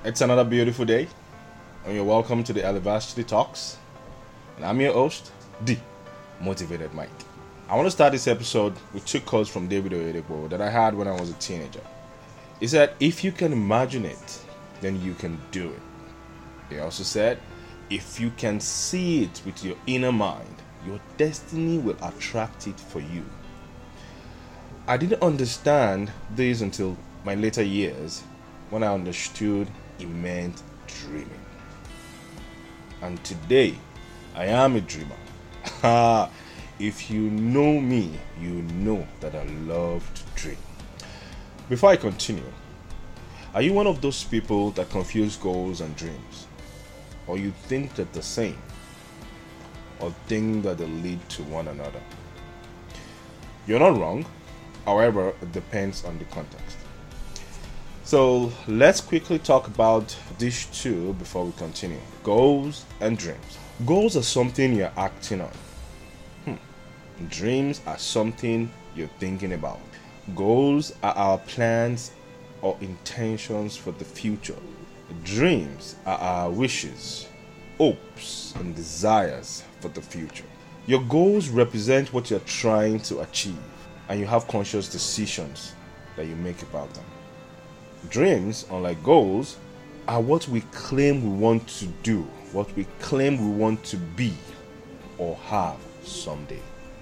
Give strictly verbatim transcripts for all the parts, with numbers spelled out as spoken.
It's another beautiful day, and you're welcome to the Elevacity Talks. And I'm your host, D Motivated Mike. I want to start this episode with two quotes from David Oyedepo that I had when I was a teenager. He said, "If you can imagine it, then you can do it." He also said, "If you can see it with your inner mind, your destiny will attract it for you." I didn't understand this until my later years when I understood it meant dreaming. And today, I am a dreamer. If you know me, you know that I love to dream. Before I continue, are you one of those people that confuse goals and dreams? Or you think that the same? Or think that they lead to one another? You're not wrong. However, it depends on the context. So let's quickly talk about these two before we continue. Goals and dreams. Goals are something you're acting on. Hmm. Dreams are something you're thinking about. Goals are our plans or intentions for the future. Dreams are our wishes, hopes, and desires for the future. Your goals represent what you're trying to achieve, and you have conscious decisions that you make about them. Dreams, unlike goals, are what we claim we want to do, what we claim we want to be or have someday.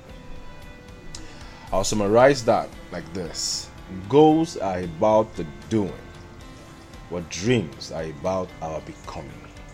I'll summarize that like this. Goals are about the doing, what dreams are about our becoming.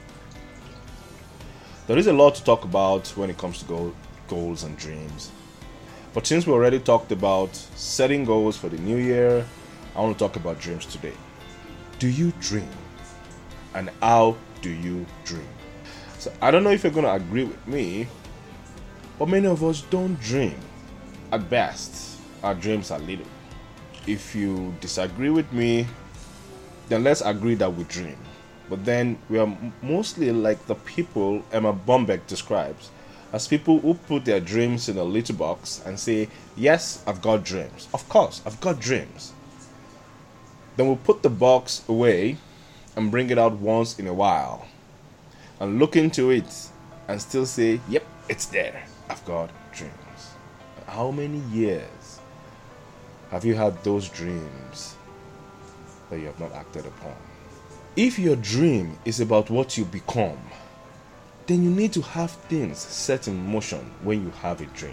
There is a lot to talk about when it comes to goal, goals and dreams. But since we already talked about setting goals for the new year, I want to talk about dreams today. Do you dream? And how do you dream? So I don't know if you're going to agree with me, but many of us don't dream. At best, our dreams are little. If you disagree with me, then let's agree that we dream. But then we are mostly like the people Emma Bombeck describes as people who put their dreams in a little box and say, "Yes, I've got dreams. Of course, I've got dreams." Then we'll put the box away and bring it out once in a while and look into it and still say, "Yep, it's there. I've got dreams." How many years have you had those dreams that you have not acted upon? If your dream is about what you become, then you need to have things set in motion when you have a dream.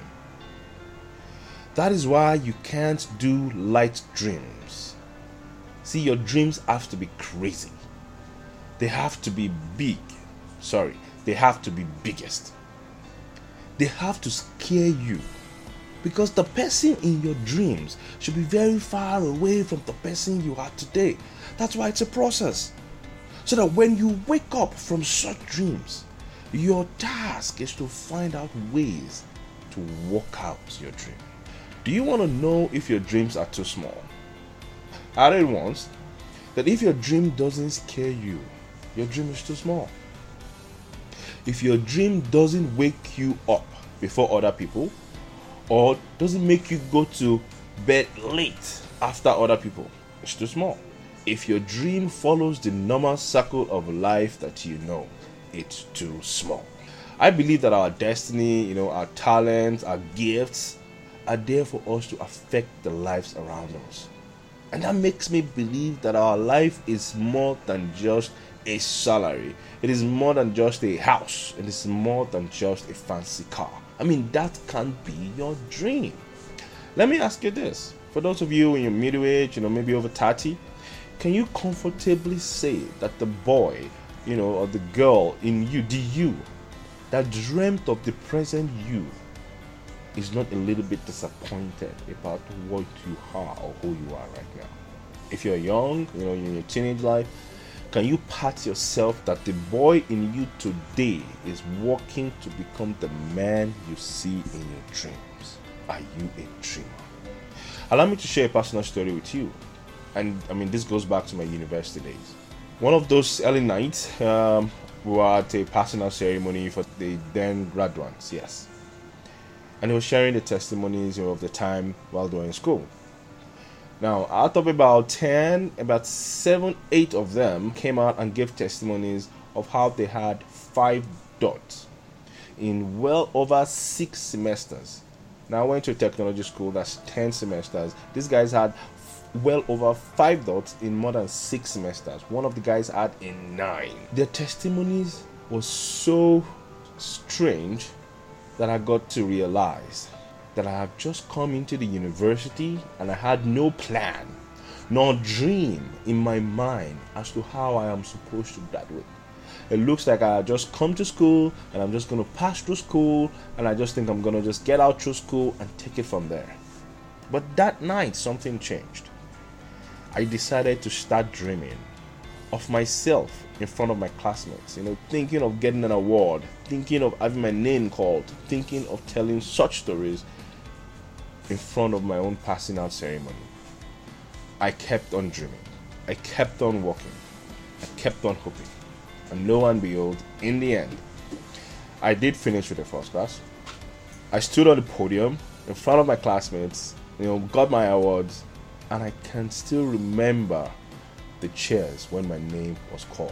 That is why you can't do light dreams. See, your dreams have to be crazy. They have to be big. Sorry, they have to be biggest. They have to scare you. Because the person in your dreams should be very far away from the person you are today. That's why it's a process. So that when you wake up from such dreams, your task is to find out ways to work out your dream. Do you want to know if your dreams are too small? I read once that if your dream doesn't scare you, your dream is too small. If your dream doesn't wake you up before other people, or doesn't make you go to bed late after other people, it's too small. If your dream follows the normal circle of life that you know, it's too small. I believe that our destiny, you know, our talents, our gifts are there for us to affect the lives around us. And that makes me believe that our life is more than just a salary. It is more than just a house. It is more than just a fancy car. I mean, that can be your dream. Let me ask you this. For those of you in your middle age, you know, maybe over thirty, can you comfortably say that the boy, you know, or the girl in you, the you, that dreamt of the present you, is not a little bit disappointed about what you are or who you are right now? If you're young, you know, in your teenage life, can you pat yourself that the boy in you today is working to become the man you see in your dreams? Are you a dreamer? Allow me to share a personal story with you. And I mean, this goes back to my university days. One of those early nights, um, we were at a personal ceremony for the then graduates, yes. And he was sharing the testimonies, you know, of the time while they were in school. Now, out of about ten, about seven, eight of them came out and gave testimonies of how they had five dots in well over six semesters. Now, I went to a technology school that's ten semesters. These guys had well over five dots in more than six semesters. One of the guys had in nine. Their testimonies was so strange that I got to realize that I have just come into the university and I had no plan nor dream in my mind as to how I am supposed to graduate. It looks like I just come to school and I'm just going to pass through school, and I just think I'm going to just get out through school and take it from there. But that night something changed. I decided to start dreaming of myself in front of my classmates, you know, thinking of getting an award, thinking of having my name called, thinking of telling such stories in front of my own passing out ceremony. I kept on dreaming. I kept on walking. I kept on hoping. And lo and behold, in the end, I did finish with the first class. I stood on the podium in front of my classmates, you know, got my awards, and I can still remember the cheers when my name was called.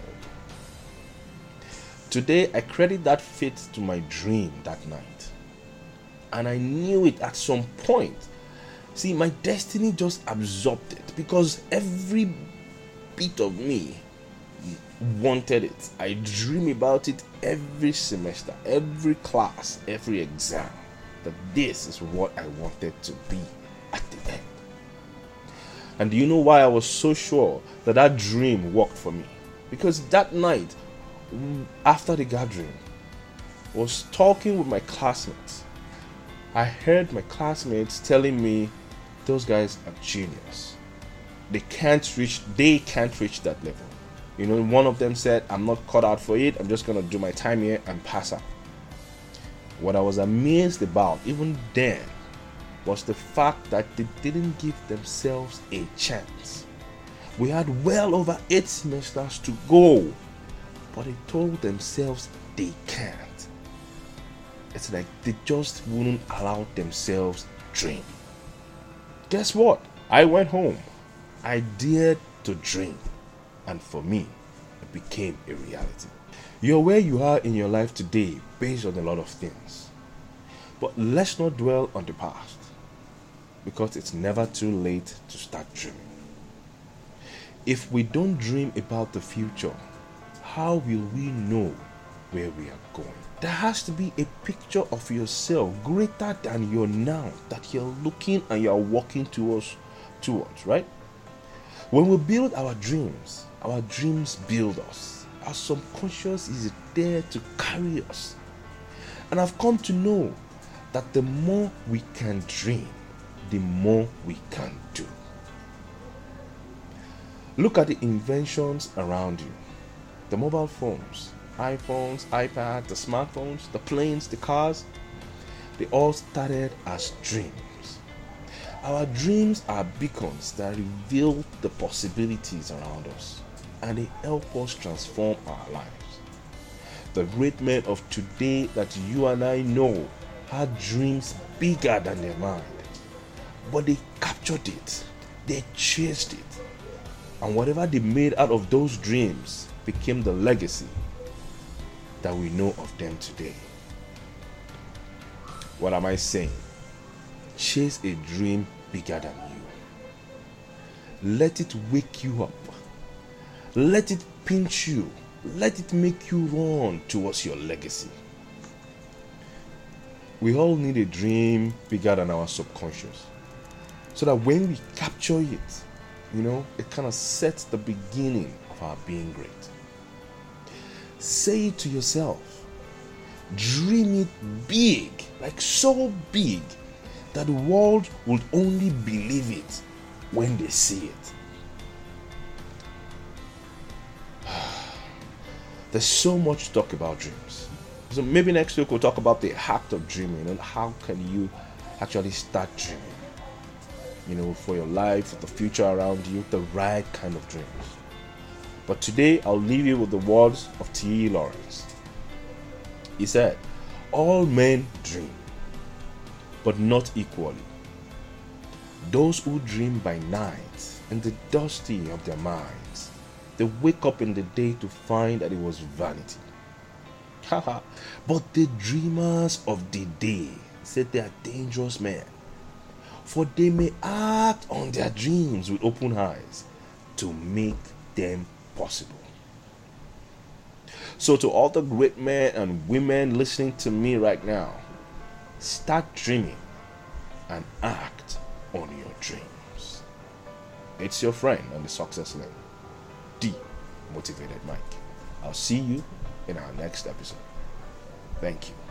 Today, I credit that fate to my dream that night. And I knew it at some point. See, my destiny just absorbed it because every bit of me wanted it. I dream about it every semester, every class, every exam, that this is what I wanted to be at the end. And do you know why I was so sure that that dream worked for me? Because that night, after the gathering, I was talking with my classmates. I heard my classmates telling me those guys are genius. They can't reach, they can't reach that level. You know, one of them said, I'm not cut out for it. I'm just going to do my time here and pass out. What I was amazed about, even then, was the fact that they didn't give themselves a chance. We had well over eight semesters to go, but they told themselves they can't. It's like they just wouldn't allow themselves dream. Guess what? I went home. I dared to dream. And for me, it became a reality. You're where you are in your life today based on a lot of things. But let's not dwell on the past, because it's never too late to start dreaming. If we don't dream about the future, how will we know where we are going? There has to be a picture of yourself greater than your now that you're looking and you're walking towards, towards, right? When we build our dreams, our dreams build us. Our subconscious is there to carry us. And I've come to know that the more we can dream, the more we can do. Look at the inventions around you. The mobile phones, iPhones, iPads, the smartphones, the planes, the cars, they all started as dreams. Our dreams are beacons that reveal the possibilities around us, and they help us transform our lives. The great men of today that you and I know had dreams bigger than their mind, but they captured it, they chased it, and whatever they made out of those dreams became the legacy that we know of them today. What am I saying? Chase a dream bigger than you. Let it wake you up. Let it pinch you. Let it make you run towards your legacy. We all need a dream bigger than our subconscious, so that when we capture it, you know, it kind of sets the beginning of our being great. Say it to yourself. Dream it big, like so big that the world would only believe it when they see it. There's so much to talk about dreams. So maybe next week we'll talk about the act of dreaming and how can you actually start dreaming, you know, for your life, for the future around you, the right kind of dreams. But today I'll leave you with the words of T E Lawrence. He said, "All men dream, but not equally. Those who dream by night in the dusty of their minds, they wake up in the day to find that it was vanity. Haha. But the dreamers of the day said they are dangerous men, for they may act on their dreams with open eyes to make them possible. So, to all the great men and women listening to me right now, start dreaming and act on your dreams. It's your friend on the Success Lane, D Motivated Mike. I'll see you in our next episode. Thank you.